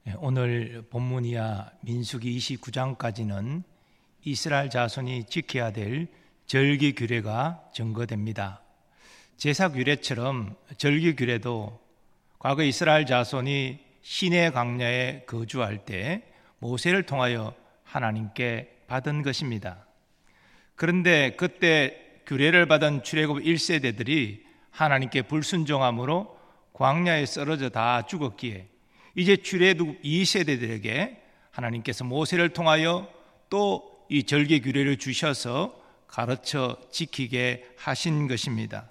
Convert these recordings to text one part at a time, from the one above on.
오늘 본문이야 민수기 29장까지는 이스라엘 자손이 지켜야 될 절기 규례가 증거됩니다. 제사 규례처럼 절기 규례도 과거 이스라엘 자손이 시내 광야에 거주할 때 모세를 통하여 하나님께 받은 것입니다. 그런데 그때 규례를 받은 출애굽 1세대들이 하나님께 불순종함으로 광야에 쓰러져 다 죽었기에 이제 출애굽 2세대들에게 하나님께서 모세를 통하여 또 이 절기 규례를 주셔서 가르쳐 지키게 하신 것입니다.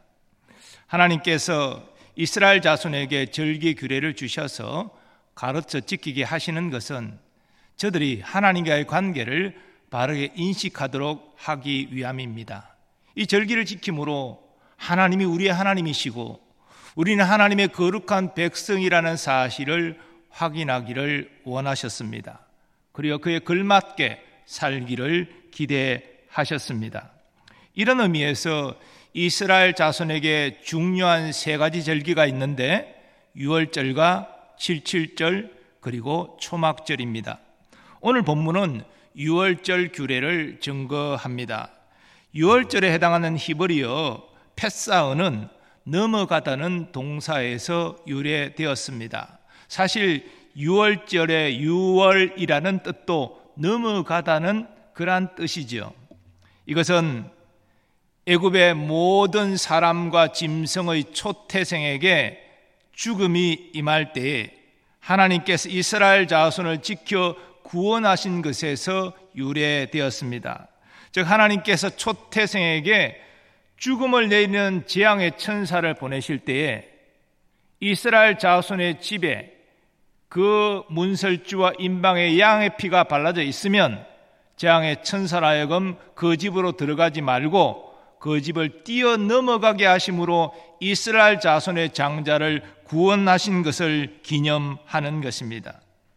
하나님께서 이스라엘 자손에게 절기 규례를 주셔서 가르쳐 지키게 하시는 것은 저들이 하나님과의 관계를 바르게 인식하도록 하기 위함입니다. 이 절기를 지킴으로 하나님이 우리의 하나님이시고 우리는 하나님의 거룩한 백성이라는 사실을 확인하기를 원하셨습니다. 그리고 그에 걸맞게 살기를 기대하셨습니다. 이런 의미에서 이스라엘 자손에게 중요한 세 가지 절기가 있는데 유월절과 칠칠절 그리고 초막절입니다. 오늘 본문은 유월절 규례를 증거합니다. 유월절에 해당하는 히브리어 패사흐는 넘어가다는 동사에서 유래되었습니다. 사실 유월절의 유월이라는 뜻도 넘어가다는 그러한 뜻이죠. 이것은 애굽의 모든 사람과 짐승의 초태생에게 죽음이 임할 때에 하나님께서 이스라엘 자손을 지켜 구원하신 것에서 유래되었습니다. 즉 하나님께서 초태생에게 죽음을 내리는 재앙의 천사를 보내실 때에 이스라엘 자손의 집에 그 문설주와 임방의 양의 피가 발라져 있으면 재앙의 천사라 하여금 그 집으로 들어가지 말고 그 집을 뛰어넘어가게 하심으로 이스라엘 자손의 장자를 구원하신 것을 기념하는 것입니다.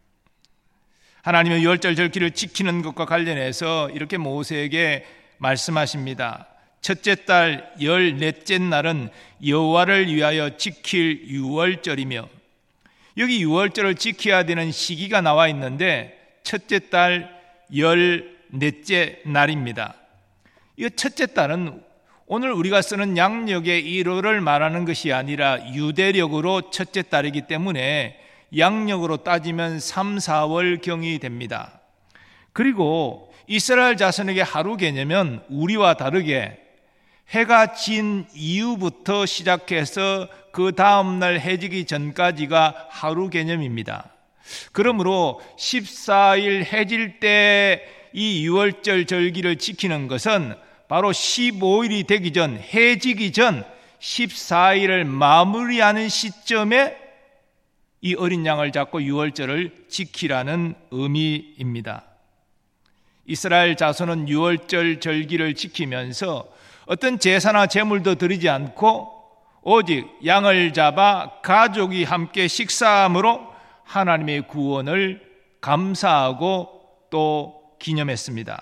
하나님의 유월절 절기를 지키는 것과 관련해서 이렇게 모세에게 말씀하십니다. 첫째 달 14째 날은 여호와를 위하여 지킬 유월절이며, 여기 유월절을 지켜야 되는 시기가 나와 있는데 첫째 달 14째 날입니다. 이 첫째 달은 오늘 우리가 쓰는 양력의 1월을 말하는 것이 아니라 유대력으로 첫째 달이기 때문에 양력으로 따지면 3, 4월경이 됩니다. 그리고 이스라엘 자손에게 하루 개념은 우리와 다르게 해가 진 이후부터 시작해서 그 다음날 해지기 전까지가 하루 개념입니다. 그러므로 14일 해질 때 이 유월절 절기를 지키는 것은 바로 15일이 되기 전, 해지기 전 14일을 마무리하는 시점에 이 어린 양을 잡고 유월절을 지키라는 의미입니다. 이스라엘 자손은 유월절 절기를 지키면서 어떤 제사나 제물도 드리지 않고 오직 양을 잡아 가족이 함께 식사함으로 하나님의 구원을 감사하고 또 기념했습니다.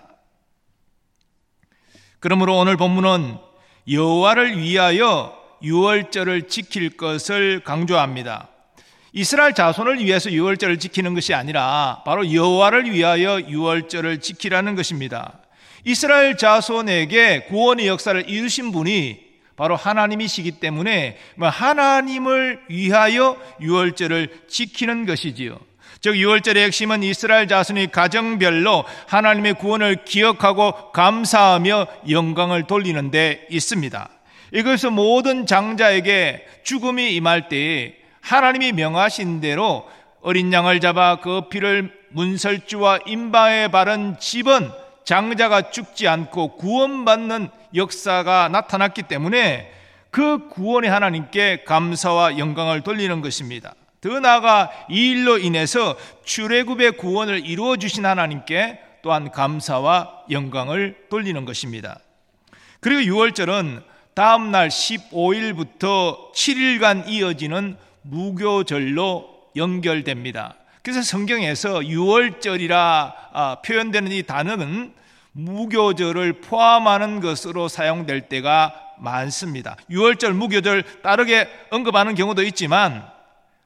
그러므로 오늘 본문은 여호와를 위하여 유월절을 지킬 것을 강조합니다. 이스라엘 자손을 위해서 유월절을 지키는 것이 아니라 바로 여호와를 위하여 유월절을 지키라는 것입니다. 이스라엘 자손에게 구원의 역사를 이루신 분이 바로 하나님이시기 때문에 하나님을 위하여 유월절을 지키는 것이지요. 즉 유월절의 핵심은 이스라엘 자손이 가정별로 하나님의 구원을 기억하고 감사하며 영광을 돌리는 데 있습니다. 이것은 모든 장자에게 죽음이 임할 때에 하나님이 명하신 대로 어린 양을 잡아 그 피를 문설주와 임방에 바른 집은 장자가 죽지 않고 구원받는 역사가 나타났기 때문에 그 구원의 하나님께 감사와 영광을 돌리는 것입니다. 더 나아가 이 일로 인해서 출애굽의 구원을 이루어 주신 하나님께 또한 감사와 영광을 돌리는 것입니다. 그리고 유월절은 다음 날 15일부터 7일간 이어지는 무교절로 연결됩니다. 그래서 성경에서 유월절이라 표현되는 이 단어는 무교절을 포함하는 것으로 사용될 때가 많습니다. 유월절, 무교절 따르게 언급하는 경우도 있지만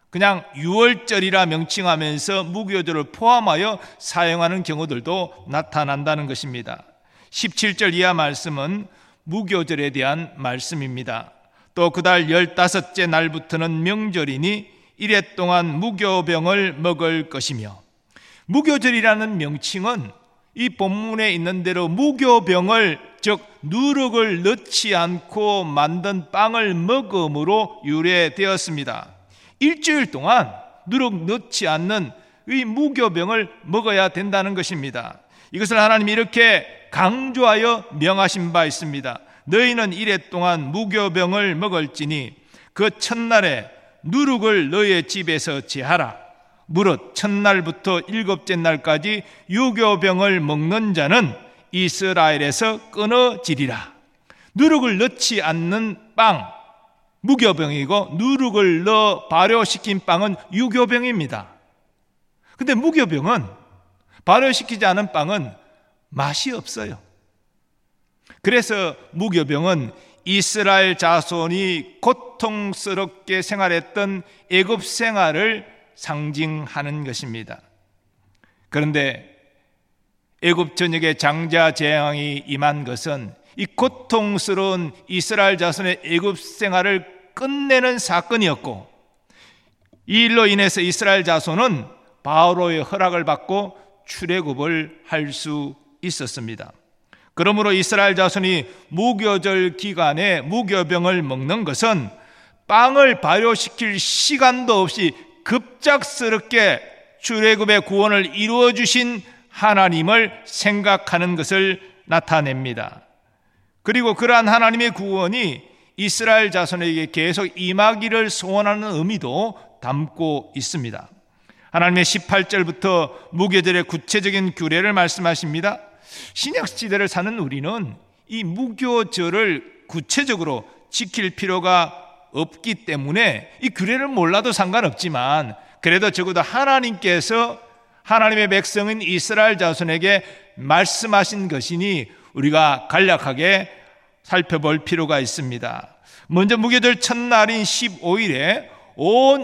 그냥 유월절이라 명칭하면서 무교절을 포함하여 사용하는 경우들도 나타난다는 것입니다. 17절 이하 말씀은 무교절에 대한 말씀입니다. 또 그달 15째 날부터는 명절이니 이래 동안 무교병을 먹을 것이며, 무교절이라는 명칭은 이 본문에 있는 대로 무교병을, 즉 누룩을 넣지 않고 만든 빵을 먹음으로 유래되었습니다. 일주일 동안 누룩 넣지 않는 이 무교병을 먹어야 된다는 것입니다. 이것을 하나님이 이렇게 강조하여 명하신 바 있습니다. 너희는 이래 동안 무교병을 먹을지니 그 첫날에 누룩을 너희의 집에서 제하라. 무릇 첫날부터 7째 날까지 유교병을 먹는 자는 이스라엘에서 끊어지리라. 누룩을 넣지 않는 빵, 무교병이고, 누룩을 넣어 발효시킨 빵은 유교병입니다. 근데 무교병은, 발효시키지 않은 빵은 맛이 없어요. 그래서 무교병은 이스라엘 자손이 고통스럽게 생활했던 애굽 생활을 상징하는 것입니다. 그런데 애굽 전역에 장자 재앙이 임한 것은 이 고통스러운 이스라엘 자손의 애굽 생활을 끝내는 사건이었고, 이 일로 인해서 이스라엘 자손은 바로의 허락을 받고 출애굽을 할 수 있었습니다. 그러므로 이스라엘 자손이 무교절 기간에 무교병을 먹는 것은 빵을 발효시킬 시간도 없이 급작스럽게 출애굽의 구원을 이루어 주신 하나님을 생각하는 것을 나타냅니다. 그리고 그러한 하나님의 구원이 이스라엘 자손에게 계속 임하기를 소원하는 의미도 담고 있습니다. 하나님의 18절부터 무교절의 구체적인 규례를 말씀하십니다. 신약시대를 사는 우리는 이 무교절을 구체적으로 지킬 필요가 없기 때문에 이 규례를 몰라도 상관없지만, 그래도 적어도 하나님께서 하나님의 백성인 이스라엘 자손에게 말씀하신 것이니 우리가 간략하게 살펴볼 필요가 있습니다. 먼저 무교절 첫날인 15일에 온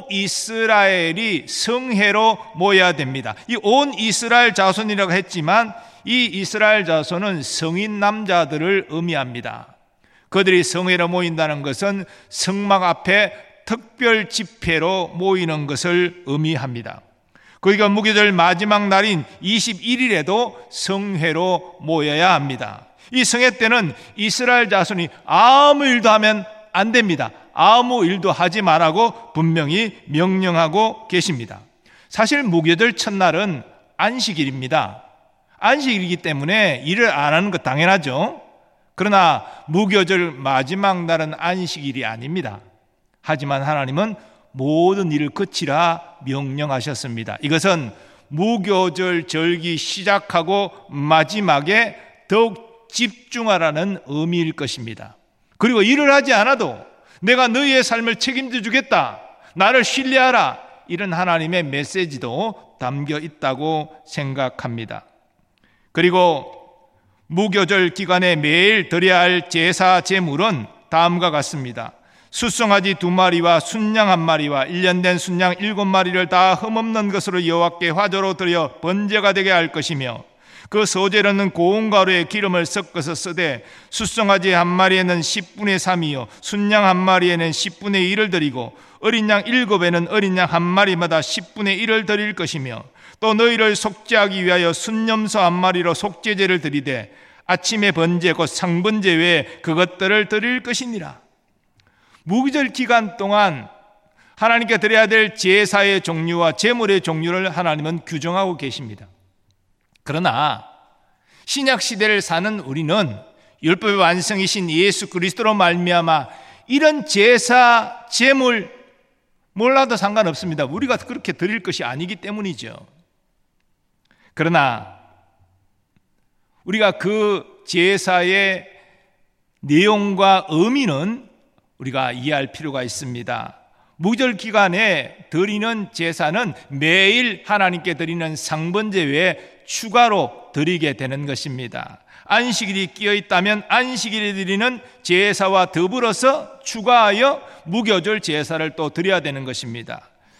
이스라엘이 성회로 모여야 됩니다. 이 온 이스라엘 자손이라고 했지만 이 이스라엘 자손은 성인 남자들을 의미합니다. 그들이 성회로 모인다는 것은 성막 앞에 특별 집회로 모이는 것을 의미합니다. 그러니까 무교절 마지막 날인 21일에도 성회로 모여야 합니다. 이 성회 때는 이스라엘 자손이 아무 일도 하면 안 됩니다. 아무 일도 하지 말라고 분명히 명령하고 계십니다. 사실 무교절 첫날은 안식일입니다. 안식일이기 때문에 일을 안 하는 것 당연하죠. 그러나 무교절 마지막 날은 안식일이 아닙니다. 하지만 하나님은 모든 일을 그치라 명령하셨습니다. 이것은 무교절 절기 시작하고 마지막에 더욱 집중하라는 의미일 것입니다. 그리고 일을 하지 않아도 내가 너희의 삶을 책임져 주겠다, 나를 신뢰하라, 이런 하나님의 메시지도 담겨 있다고 생각합니다. 그리고 무교절 기간에 매일 드려야 할 제사 제물은 다음과 같습니다. 숫송아지 2마리와 순양 1마리와 1년 된 순양 7마리를 다 흠없는 것으로 여호와께 화제로 드려 번제가 되게 할 것이며, 그 소재로는 고운 가루에 기름을 섞어서 쓰되 숫송아지 1마리에는 10분의 3이요 순양 1마리에는 10분의 1을 드리고 어린 양 7에는 어린 양 1마리마다 10분의 1을 드릴 것이며, 또 너희를 속죄하기 위하여 순염소 1마리로 속죄제를 드리되 아침에 번제 곧 상번제 외에 그것들을 드릴 것이니라. 무교절 기간 동안 하나님께 드려야 될 제사의 종류와 제물의 종류를 하나님은 규정하고 계십니다. 그러나 신약 시대를 사는 우리는 율법의 완성이신 예수 그리스도로 말미암아 이런 제사, 제물 몰라도 상관없습니다. 우리가 그렇게 드릴 것이 아니기 때문이죠. 그러나 우리가 그 제사의 내용과 의미는 우리가 이해할 필요가 있습니다. 무교절 기간에 드리는 제사는 매일 하나님께 드리는 상번제 외에 추가로 드리게 되는 것입니다. 안식일이 끼어 있다면 안식일에 드리는 제사와 더불어서 추가하여 무교절 제사를 또 드려야 되는 것입니다.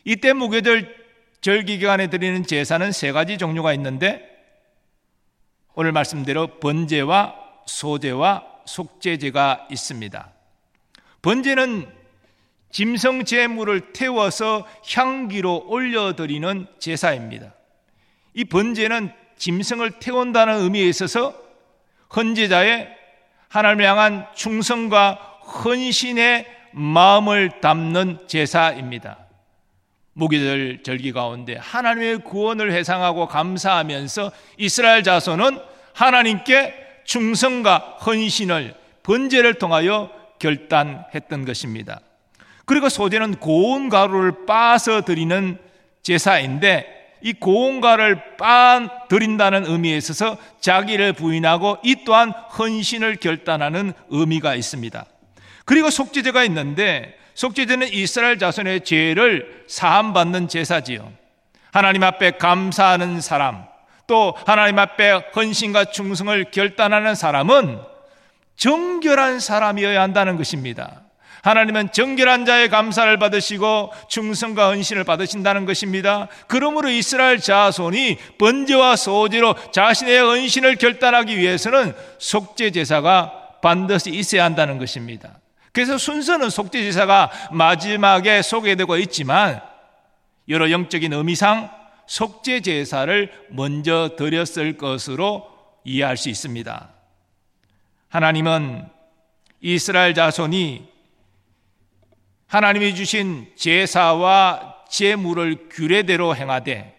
이때 무교절 절기 기간에 드리는 제사는 세 가지 종류가 있는데 오늘 말씀대로 번제와 소제와 속제제가 있습니다. 번제는 짐승 제물을 태워서 향기로 올려드리는 제사입니다. 이 번제는 짐승을 태운다는 의미에 있어서 헌제자의 하나님을 향한 충성과 헌신의 마음을 담는 제사입니다. 무교절 절기 가운데 하나님의 구원을 회상하고 감사하면서 이스라엘 자손은 하나님께 충성과 헌신을 번제를 통하여 결단했던 것입니다. 그리고 소제는 고운 가루를 빻아서 드리는 제사인데 이 고운 가루를 빻아 드린다는 의미에 있어서 자기를 부인하고 이 또한 헌신을 결단하는 의미가 있습니다. 그리고 속죄제가 있는데 속죄제는 이스라엘 자손의 죄를 사함받는 제사지요. 하나님 앞에 감사하는 사람, 또 하나님 앞에 헌신과 충성을 결단하는 사람은 정결한 사람이어야 한다는 것입니다. 하나님은 정결한 자의 감사를 받으시고 충성과 헌신을 받으신다는 것입니다. 그러므로 이스라엘 자손이 번제와 소제로 자신의 헌신을 결단하기 위해서는 속죄 제사가 반드시 있어야 한다는 것입니다. 그래서 순서는 속죄 제사가 마지막에 소개되고 있지만 여러 영적인 의미상 속죄 제사를 먼저 드렸을 것으로 이해할 수 있습니다. 하나님은 이스라엘 자손이 하나님이 주신 제사와 제물을 규례대로 행하되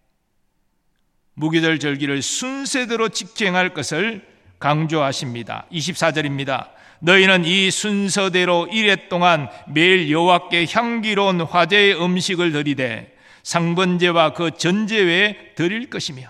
무교절 절기를 순서대로 지켜행할 것을 강조하십니다. 24절입니다. 너희는 이 순서대로 이레 동안 매일 여호와께 향기로운 화제의 음식을 드리되 상번제와 그 전제 외에 드릴 것이며.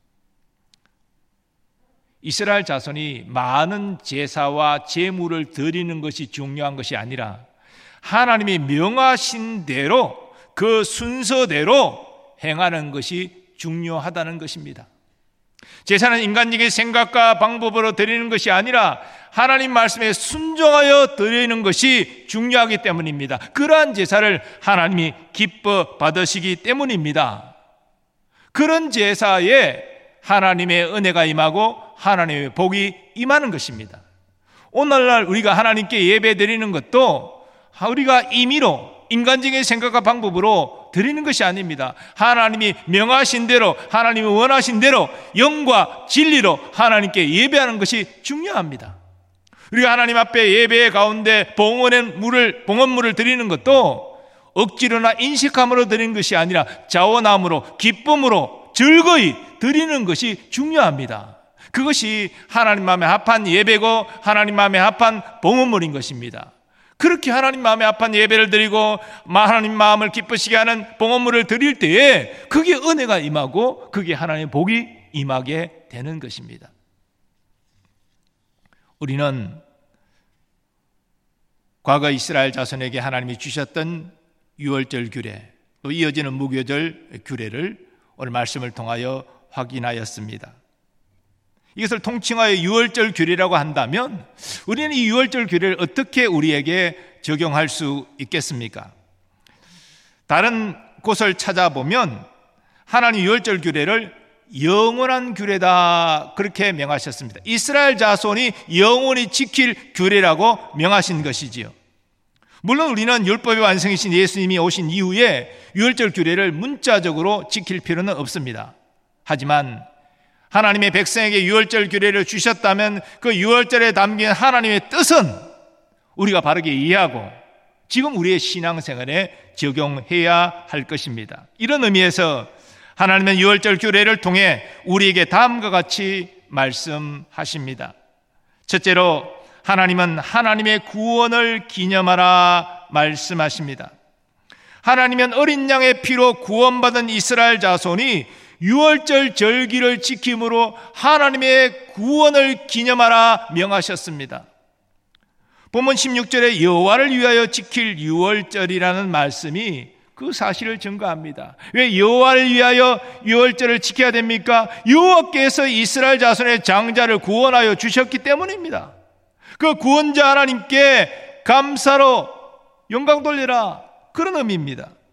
이스라엘 자손이 많은 제사와 제물을 드리는 것이 중요한 것이 아니라 하나님이 명하신 대로 그 순서대로 행하는 것이 중요하다는 것입니다. 제사는 인간적인 생각과 방법으로 드리는 것이 아니라 하나님 말씀에 순종하여 드리는 것이 중요하기 때문입니다. 그러한 제사를 하나님이 기뻐 받으시기 때문입니다. 그런 제사에 하나님의 은혜가 임하고 하나님의 복이 임하는 것입니다. 오늘날 우리가 하나님께 예배 드리는 것도 우리가 임의로 인간적인 생각과 방법으로 드리는 것이 아닙니다. 하나님이 명하신 대로, 하나님이 원하신 대로 영과 진리로 하나님께 예배하는 것이 중요합니다. 우리가 하나님 앞에 예배 가운데 봉헌물을 드리는 것도 억지로나 인식함으로 드리는 것이 아니라 자원함으로, 기쁨으로, 즐거이 드리는 것이 중요합니다. 그것이 하나님 마음에 합한 예배고 하나님 마음에 합한 봉헌물인 것입니다. 그렇게 하나님 마음에 합한 예배를 드리고 하나님 마음을 기쁘시게 하는 봉헌물을 드릴 때에 그게 은혜가 임하고 그게 하나님의 복이 임하게 되는 것입니다. 우리는 과거 이스라엘 자손에게 하나님이 주셨던 유월절 규례, 또 이어지는 무교절 규례를 오늘 말씀을 통하여 확인하였습니다. 이것을 통칭하여 유월절 규례라고 한다면 우리는 이 유월절 규례를 어떻게 우리에게 적용할 수 있겠습니까? 다른 곳을 찾아보면 하나님 유월절 규례를 영원한 규례다 그렇게 명하셨습니다. 이스라엘 자손이 영원히 지킬 규례라고 명하신 것이지요. 물론 우리는 율법의 완성이신 예수님이 오신 이후에 유월절 규례를 문자적으로 지킬 필요는 없습니다. 하지만 하나님의 백성에게 유월절 규례를 주셨다면 그 유월절에 담긴 하나님의 뜻은 우리가 바르게 이해하고 지금 우리의 신앙생활에 적용해야 할 것입니다. 이런 의미에서 하나님은 유월절 규례를 통해 우리에게 다음과 같이 말씀하십니다. 첫째로 하나님은 하나님의 구원을 기념하라 말씀하십니다. 하나님은 어린 양의 피로 구원받은 이스라엘 자손이 유월절 절기를 지킴으로 하나님의 구원을 기념하라 명하셨습니다. 본문 16절에 여호와를 위하여 지킬 유월절이라는 말씀이 그 사실을 증거합니다. 왜 여호와를 위하여 유월절을 지켜야 됩니까? 여호와께서 이스라엘 자손의 장자를 구원하여 주셨기 때문입니다. 그 구원자 하나님께 감사로 영광 돌리라, 그런 의미입니다.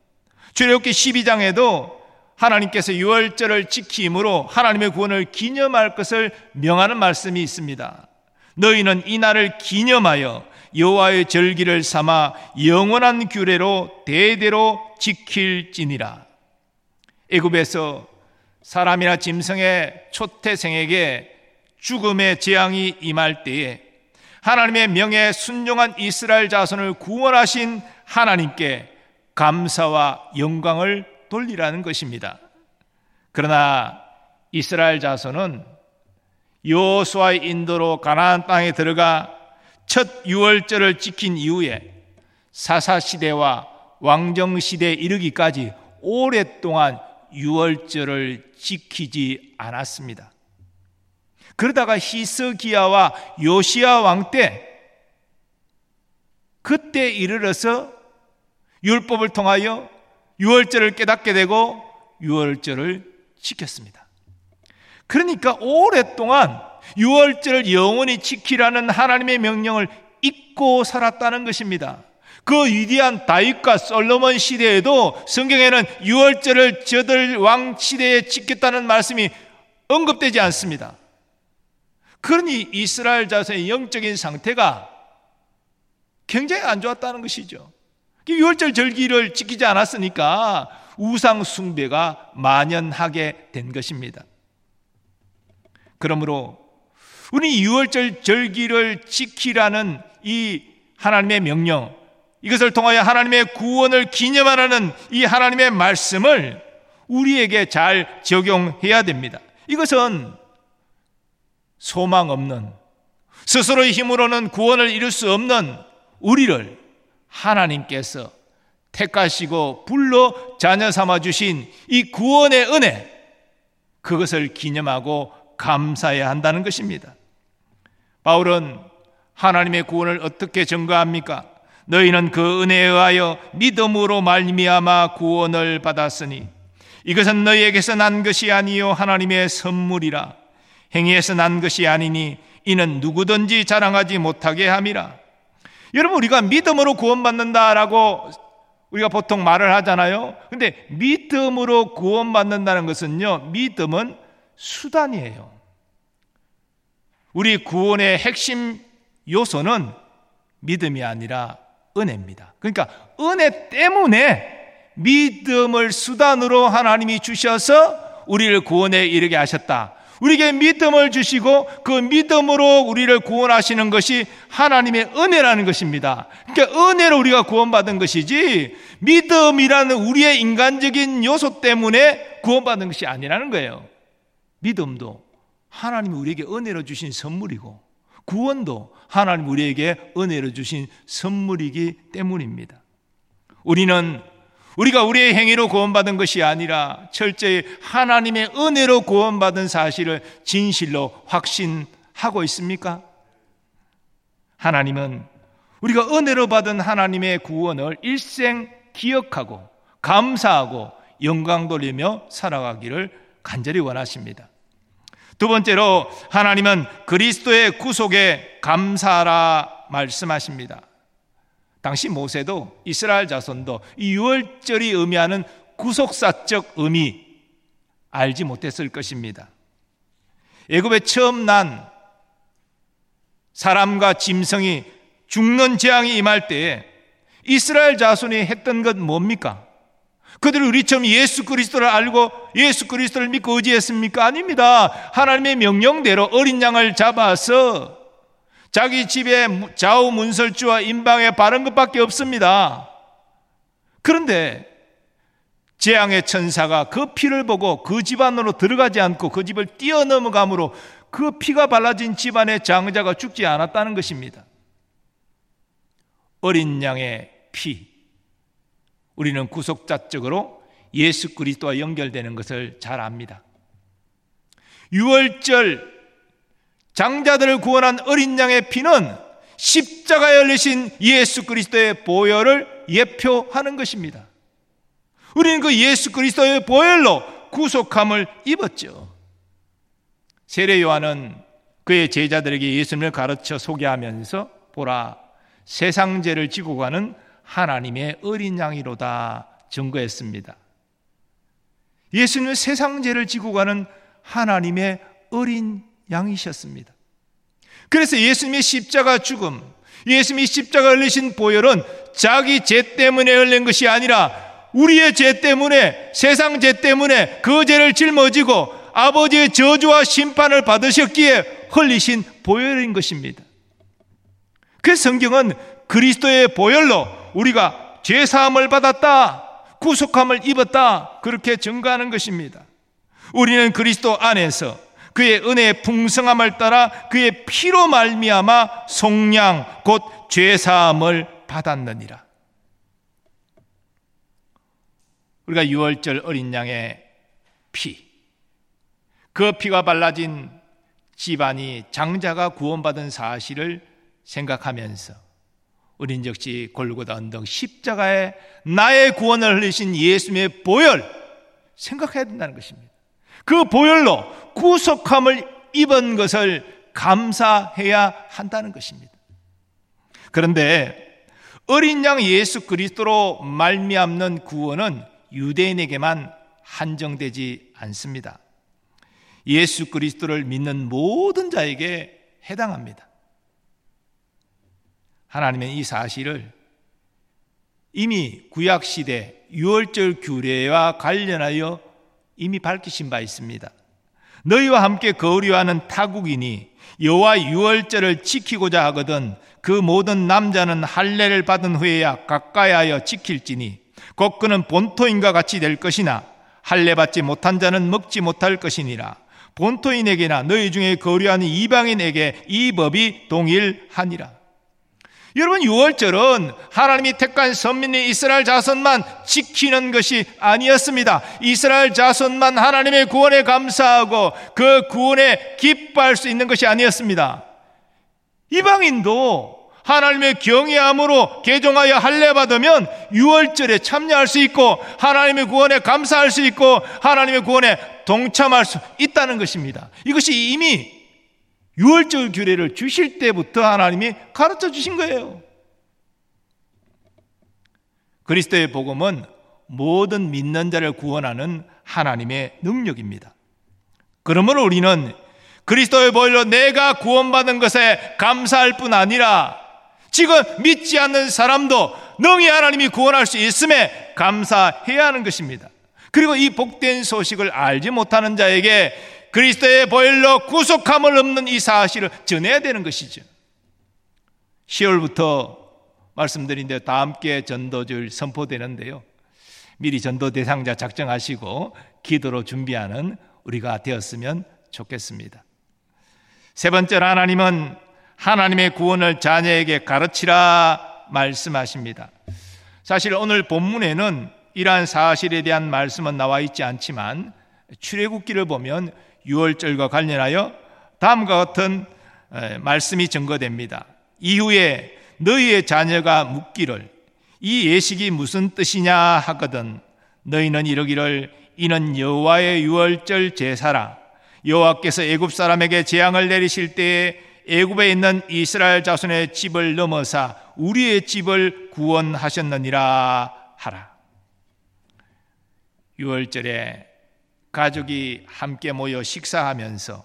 출애굽기 12장에도 하나님께서 유월절을 지킴으로 하나님의 구원을 기념할 것을 명하는 말씀이 있습니다. 너희는 이 날을 기념하여 여호와의 절기를 삼아 영원한 규례로 대대로 지킬지니라. 애굽에서 사람이나 짐승의 초태생에게 죽음의 재앙이 임할 때에 하나님의 명에 순종한 이스라엘 자손을 구원하신 하나님께 감사와 영광을 돌리라는 것입니다. 그러나 이스라엘 자손은 여호수아의 인도로 가나안 땅에 들어가 첫 유월절을 지킨 이후에 사사시대와 왕정시대에 이르기까지 오랫동안 유월절을 지키지 않았습니다. 그러다가 히스기야와 요시야 왕 때 그때 이르러서 율법을 통하여 유월절을 깨닫게 되고 유월절을 지켰습니다. 그러니까 오랫동안 유월절을 영원히 지키라는 하나님의 명령을 잊고 살았다는 것입니다. 그 위대한 다윗과 솔로몬 시대에도 성경에는 유월절을 저들 왕 시대에 지켰다는 말씀이 언급되지 않습니다. 그러니 이스라엘 자손의 영적인 상태가 굉장히 안 좋았다는 것이죠. 유월절 절기를 지키지 않았으니까 우상 숭배가 만연하게 된 것입니다. 그러므로 우리 유월절 절기를 지키라는 이 하나님의 명령, 이것을 통하여 하나님의 구원을 기념하라는 이 하나님의 말씀을 우리에게 잘 적용해야 됩니다. 이것은 소망 없는, 스스로의 힘으로는 구원을 이룰 수 없는 우리를 하나님께서 택하시고 불러 자녀 삼아 주신 이 구원의 은혜, 그것을 기념하고 감사해야 한다는 것입니다. 바울은 하나님의 구원을 어떻게 증거합니까? 너희는 그 은혜에 의하여 믿음으로 말미암아 구원을 받았으니 이것은 너희에게서 난 것이 아니요 하나님의 선물이라. 행위에서 난 것이 아니니 이는 누구든지 자랑하지 못하게 함이라. 여러분, 우리가 믿음으로 구원받는다라고 우리가 보통 말을 하잖아요. 근데 믿음으로 구원받는다는 것은요, 믿음은 수단이에요. 우리 구원의 핵심 요소는 믿음이 아니라 은혜입니다. 그러니까 은혜 때문에 믿음을 수단으로 하나님이 주셔서 우리를 구원에 이르게 하셨다. 우리에게 믿음을 주시고 그 믿음으로 우리를 구원하시는 것이 하나님의 은혜라는 것입니다. 그러니까 은혜로 우리가 구원받은 것이지 믿음이라는 우리의 인간적인 요소 때문에 구원받은 것이 아니라는 거예요. 믿음도 하나님이 우리에게 은혜로 주신 선물이고 구원도 하나님 우리에게 은혜로 주신 선물이기 때문입니다. 우리가 우리의 행위로 구원받은 것이 아니라 철저히 하나님의 은혜로 구원받은 사실을 진실로 확신하고 있습니까? 하나님은 우리가 은혜로 받은 하나님의 구원을 일생 기억하고 감사하고 영광 돌리며 살아가기를 간절히 원하십니다. 두 번째로 하나님은 그리스도의 구속에 감사하라 말씀하십니다. 당시 모세도 이스라엘 자손도 이 유월절이 의미하는 구속사적 의미 알지 못했을 것입니다. 애굽에 처음 난 사람과 짐승이 죽는 재앙이 임할 때에 이스라엘 자손이 했던 것 뭡니까? 그들은 우리처럼 예수 그리스도를 알고 예수 그리스도를 믿고 의지했습니까? 아닙니다. 하나님의 명령대로 어린 양을 잡아서 자기 집에 좌우 문설주와 임방에 바른 것밖에 없습니다. 그런데 재앙의 천사가 그 피를 보고 그 집 안으로 들어가지 않고 그 집을 뛰어넘어가므로 그 피가 발라진 집안의 장자가 죽지 않았다는 것입니다. 어린 양의 피, 우리는 구속자적으로 예수 그리스도와 연결되는 것을 잘 압니다. 유월절 장자들을 구원한 어린 양의 피는 십자가에 열리신 예수 그리스도의 보혈을 예표하는 것입니다. 우리는 그 예수 그리스도의 보혈로 구속함을 입었죠. 세례 요한은 그의 제자들에게 예수님을 가르쳐 소개하면서 보라, 세상 죄를 지고 가는 하나님의 어린 양이로다 증거했습니다. 예수님은 세상 죄를 지고 가는 하나님의 어린 양이셨습니다. 그래서 예수님의 십자가 죽음, 예수님이 십자가 흘리신 보혈은 자기 죄 때문에 흘린 것이 아니라 우리의 죄 때문에, 세상 죄 때문에 그 죄를 짊어지고 아버지의 저주와 심판을 받으셨기에 흘리신 보혈인 것입니다. 그래서 성경은 그리스도의 보혈로 우리가 죄사함을 받았다, 구속함을 입었다, 그렇게 증거하는 것입니다. 우리는 그리스도 안에서 그의 은혜의 풍성함을 따라 그의 피로 말미암아 속량 곧 죄사함을 받았느니라. 우리가 유월절 어린 양의 피, 그 피가 발라진 집안이 장자가 구원받은 사실을 생각하면서 우린 역시 골고다 언덕 십자가에 나의 구원을 흘리신 예수님의 보혈 생각해야 된다는 것입니다. 그 보혈로 구속함을 입은 것을 감사해야 한다는 것입니다. 그런데 어린 양 예수 그리스도로 말미암는 구원은 유대인에게만 한정되지 않습니다. 예수 그리스도를 믿는 모든 자에게 해당합니다. 하나님은 이 사실을 이미 구약시대 유월절 규례와 관련하여 이미 밝히신 바 있습니다. 너희와 함께 거류하는 타국인이 여호와 유월절을 지키고자 하거든 그 모든 남자는 할례를 받은 후에야 가까이하여 지킬지니 곧 그는 본토인과 같이 될 것이나 할례 받지 못한 자는 먹지 못할 것이니라. 본토인에게나 너희 중에 거류하는 이방인에게 이 법이 동일하니라. 여러분, 유월절은 하나님이 택한 선민인 이스라엘 자손만 지키는 것이 아니었습니다. 이스라엘 자손만 하나님의 구원에 감사하고 그 구원에 기뻐할 수 있는 것이 아니었습니다. 이방인도 하나님의 경외함으로 개종하여 할례 받으면 유월절에 참여할 수 있고 하나님의 구원에 감사할 수 있고 하나님의 구원에 동참할 수 있다는 것입니다. 이것이 이미 유월절 규례를 주실 때부터 하나님이 가르쳐 주신 거예요. 그리스도의 복음은 모든 믿는 자를 구원하는 하나님의 능력입니다. 그러므로 우리는 그리스도의 보혈로 내가 구원받은 것에 감사할 뿐 아니라 지금 믿지 않는 사람도 능히 하나님이 구원할 수 있음에 감사해야 하는 것입니다. 그리고 이 복된 소식을 알지 못하는 자에게 그리스도의 보혈로 구속함을 얻는 이 사실을 전해야 되는 것이죠. 10월부터 말씀드린 대로 다 함께 전도주일 선포되는데요, 미리 전도 대상자 작정하시고 기도로 준비하는 우리가 되었으면 좋겠습니다. 세 번째로 하나님은 하나님의 구원을 자녀에게 가르치라 말씀하십니다. 사실 오늘 본문에는 이러한 사실에 대한 말씀은 나와 있지 않지만 출애굽기를 보면 유월절과 관련하여 다음과 같은 말씀이 증거됩니다. 이후에 너희의 자녀가 묻기를 이 예식이 무슨 뜻이냐 하거든 너희는 이르기를 이는 여호와의 유월절 제사라. 여호와께서 애굽 사람에게 재앙을 내리실 때에 애굽에 있는 이스라엘 자손의 집을 넘어사 우리의 집을 구원하셨느니라 하라. 유월절에 가족이 함께 모여 식사하면서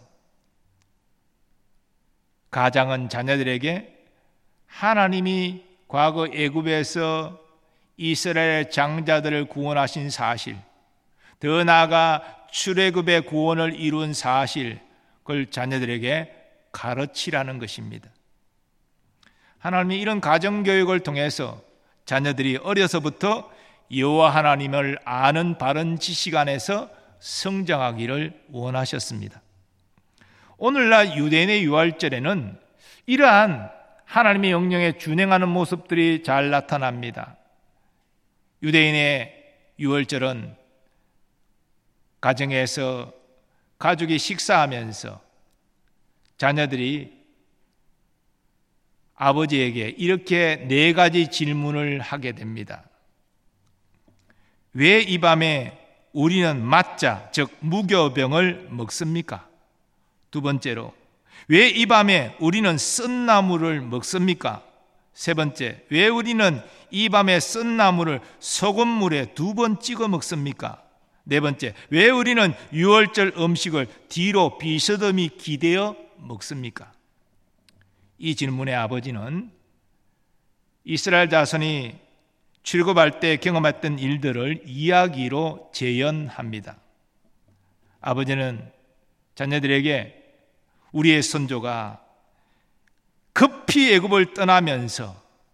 가장은 자녀들에게 하나님이 과거 애굽에서 이스라엘 장자들을 구원하신 사실, 더 나아가 출애굽의 구원을 이룬 사실, 그걸 자녀들에게 가르치라는 것입니다. 하나님이 이런 가정교육을 통해서 자녀들이 어려서부터 여호와 하나님을 아는 바른 지식 안에서 성장하기를 원하셨습니다. 오늘날 유대인의 유월절에는 이러한 하나님의 명령에 준행하는 모습들이 잘 나타납니다. 유대인의 유월절은 가정에서 가족이 식사하면서 자녀들이 아버지에게 이렇게 4가지 질문을 하게 됩니다. 왜 이 밤에 우리는 맞자, 즉 무교병을 먹습니까? 두 번째로, 왜 이 밤에 우리는 쓴 나물을 먹습니까? 세 번째, 왜 우리는 이 밤에 쓴 나물을 소금물에 2번 찍어 먹습니까? 네 번째, 왜 우리는 유월절 음식을 뒤로 비스듬히 기대어 먹습니까? 이 질문의 아버지는 이스라엘 자손이 출애굽할 때 경험했던 일들을 이야기로 재현합니다. 아버지는 자녀들에게 우리의 선조가 급히 애굽을 떠나면서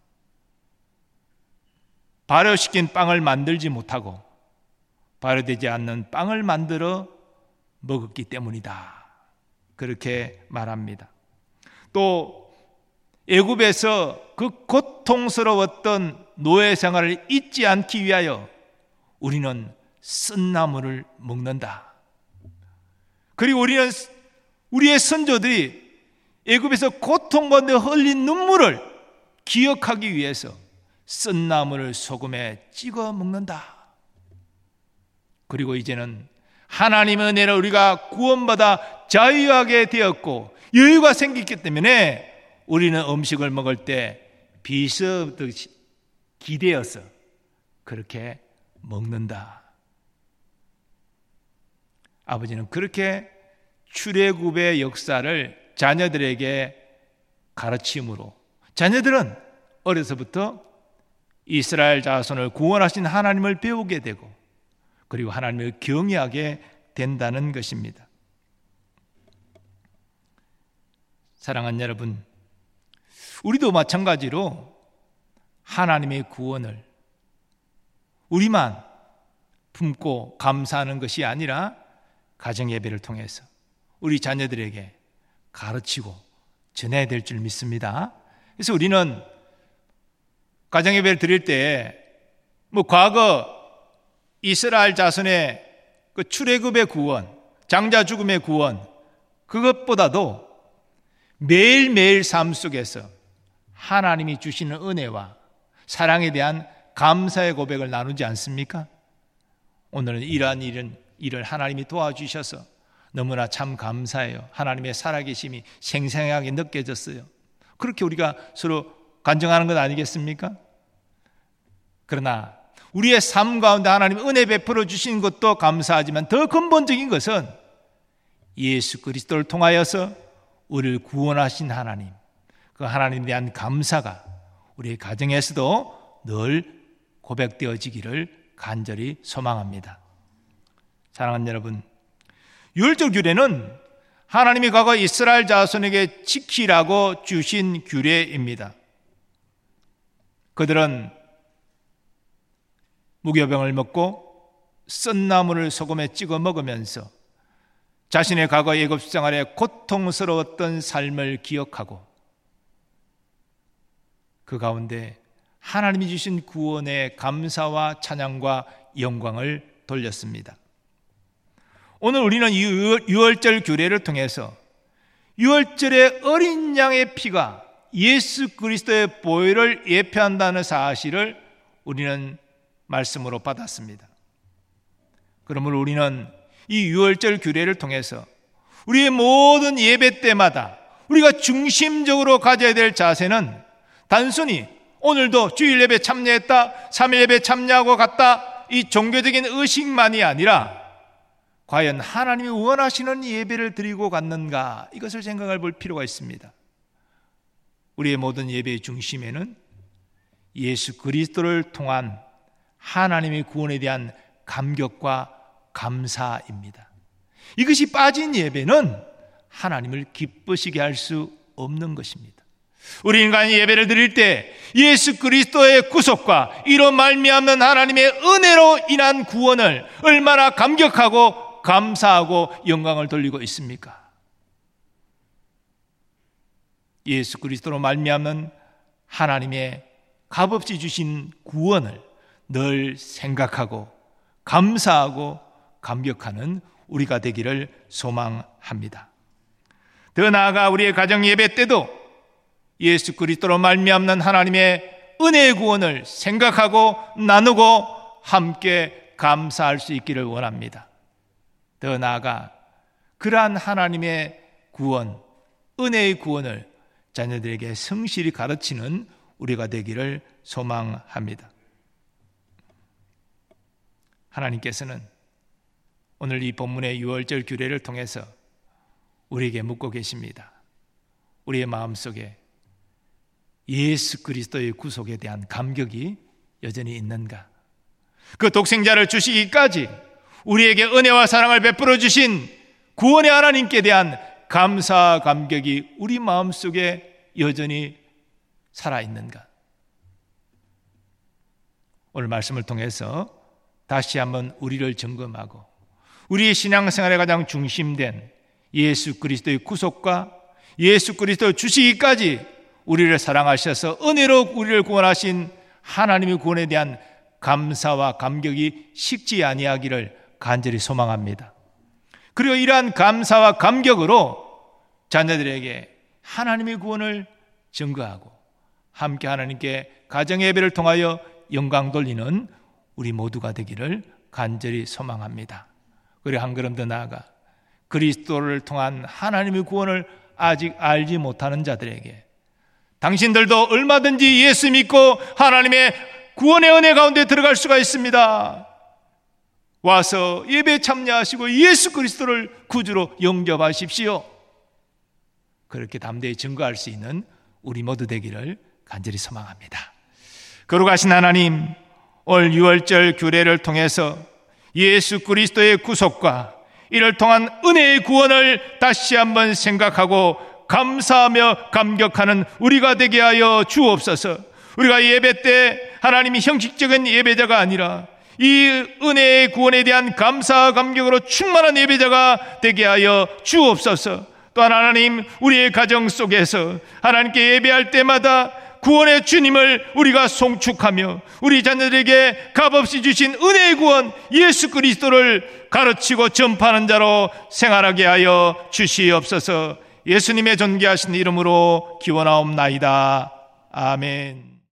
발효시킨 빵을 만들지 못하고 발효되지 않는 빵을 만들어 먹었기 때문이다, 그렇게 말합니다. 또 애굽에서 그 고통스러웠던 노예 생활을 잊지 않기 위하여 우리는 쓴 나물을 먹는다. 그리고 우리는 우리의 선조들이 애굽에서 고통받아 흘린 눈물을 기억하기 위해서 쓴 나물을 소금에 찍어 먹는다. 그리고 이제는 하나님의 은혜로 우리가 구원받아 자유하게 되었고 여유가 생겼기 때문에 우리는 음식을 먹을 때 비스듬히 기대어서 그렇게 먹는다. 아버지는 그렇게 출애굽의 역사를 자녀들에게 가르침으로, 자녀들은 어려서부터 이스라엘 자손을 구원하신 하나님을 배우게 되고 그리고 하나님을 경외하게 된다는 것입니다. 사랑하는 여러분, 우리도 마찬가지로 하나님의 구원을 우리만 품고 감사하는 것이 아니라 가정예배를 통해서 우리 자녀들에게 가르치고 전해야 될 줄 믿습니다. 그래서 우리는 가정예배를 드릴 때 과거 이스라엘 자손의 그 출애굽의 구원, 장자 죽음의 구원, 그것보다도 매일매일 삶 속에서 하나님이 주시는 은혜와 사랑에 대한 감사의 고백을 나누지 않습니까? 오늘은 이러한 일을 하나님이 도와주셔서 너무나 참 감사해요. 하나님의 살아계심이 생생하게 느껴졌어요. 그렇게 우리가 서로 간증하는 것 아니겠습니까? 그러나 우리의 삶 가운데 하나님 은혜 베풀어 주신 것도 감사하지만 더 근본적인 것은 예수 그리스도를 통하여서 우리를 구원하신 하나님, 그 하나님에 대한 감사가 우리의 가정에서도 늘 고백되어지기를 간절히 소망합니다. 사랑하는 여러분, 유월절 규례는 하나님이 과거 이스라엘 자손에게 지키라고 주신 규례입니다. 그들은 무교병을 먹고 쓴 나물을 소금에 찍어 먹으면서 자신의 과거 애굽 생활에 고통스러웠던 삶을 기억하고 그 가운데 하나님이 주신 구원의 감사와 찬양과 영광을 돌렸습니다. 오늘 우리는 유월절 규례를 통해서 유월절의 어린 양의 피가 예수 그리스도의 보혈을 예표한다는 사실을 우리는 말씀으로 받았습니다. 그러므로 우리는 이 유월절 규례를 통해서 우리의 모든 예배 때마다 우리가 중심적으로 가져야 될 자세는 단순히 오늘도 주일 예배 참여했다, 3일 예배 참여하고 갔다, 이 종교적인 의식만이 아니라 과연 하나님이 원하시는 예배를 드리고 갔는가, 이것을 생각해 볼 필요가 있습니다. 우리의 모든 예배의 중심에는 예수 그리스도를 통한 하나님의 구원에 대한 감격과 감사입니다. 이것이 빠진 예배는 하나님을 기쁘시게 할 수 없는 것입니다. 우리 인간이 예배를 드릴 때 예수 그리스도의 구속과 이로 말미암는 하나님의 은혜로 인한 구원을 얼마나 감격하고 감사하고 영광을 돌리고 있습니까? 예수 그리스도로 말미암는 하나님의 값없이 주신 구원을 늘 생각하고 감사하고 감격하는 우리가 되기를 소망합니다. 더 나아가 우리의 가정 예배 때도 예수 그리스도로 말미암는 하나님의 은혜의 구원을 생각하고 나누고 함께 감사할 수 있기를 원합니다. 더 나아가 그러한 하나님의 구원, 은혜의 구원을 자녀들에게 성실히 가르치는 우리가 되기를 소망합니다. 하나님께서는 오늘 이 본문의 유월절 규례를 통해서 우리에게 묻고 계십니다. 우리의 마음속에 예수 그리스도의 구속에 대한 감격이 여전히 있는가? 그 독생자를 주시기까지 우리에게 은혜와 사랑을 베풀어 주신 구원의 하나님께 대한 감사 감격이 우리 마음속에 여전히 살아있는가? 오늘 말씀을 통해서 다시 한번 우리를 점검하고 우리의 신앙생활에 가장 중심된 예수 그리스도의 구속과 예수 그리스도 주시기까지 우리를 사랑하셔서 은혜로 우리를 구원하신 하나님의 구원에 대한 감사와 감격이 식지 아니하기를 간절히 소망합니다. 그리고 이러한 감사와 감격으로 자녀들에게 하나님의 구원을 증거하고 함께 하나님께 가정의 예배를 통하여 영광 돌리는 우리 모두가 되기를 간절히 소망합니다. 그리고 한 걸음 더 나아가 그리스도를 통한 하나님의 구원을 아직 알지 못하는 자들에게 당신들도 얼마든지 예수 믿고 하나님의 구원의 은혜 가운데 들어갈 수가 있습니다. 와서 예배에 참여하시고 예수 그리스도를 구주로 영접하십시오. 그렇게 담대히 증거할 수 있는 우리 모두 되기를 간절히 소망합니다. 거룩하신 하나님, 올 유월절 규례를 통해서 예수 그리스도의 구속과 이를 통한 은혜의 구원을 다시 한번 생각하고 감사하며 감격하는 우리가 되게 하여 주옵소서. 우리가 예배 때 하나님이 형식적인 예배자가 아니라 이 은혜의 구원에 대한 감사와 감격으로 충만한 예배자가 되게 하여 주옵소서. 또한 하나님, 우리의 가정 속에서 하나님께 예배할 때마다 구원의 주님을 우리가 송축하며 우리 자녀들에게 값없이 주신 은혜의 구원 예수 그리스도를 가르치고 전파하는 자로 생활하게 하여 주시옵소서. 예수님의 존귀하신 이름으로 기원하옵나이다. 아멘.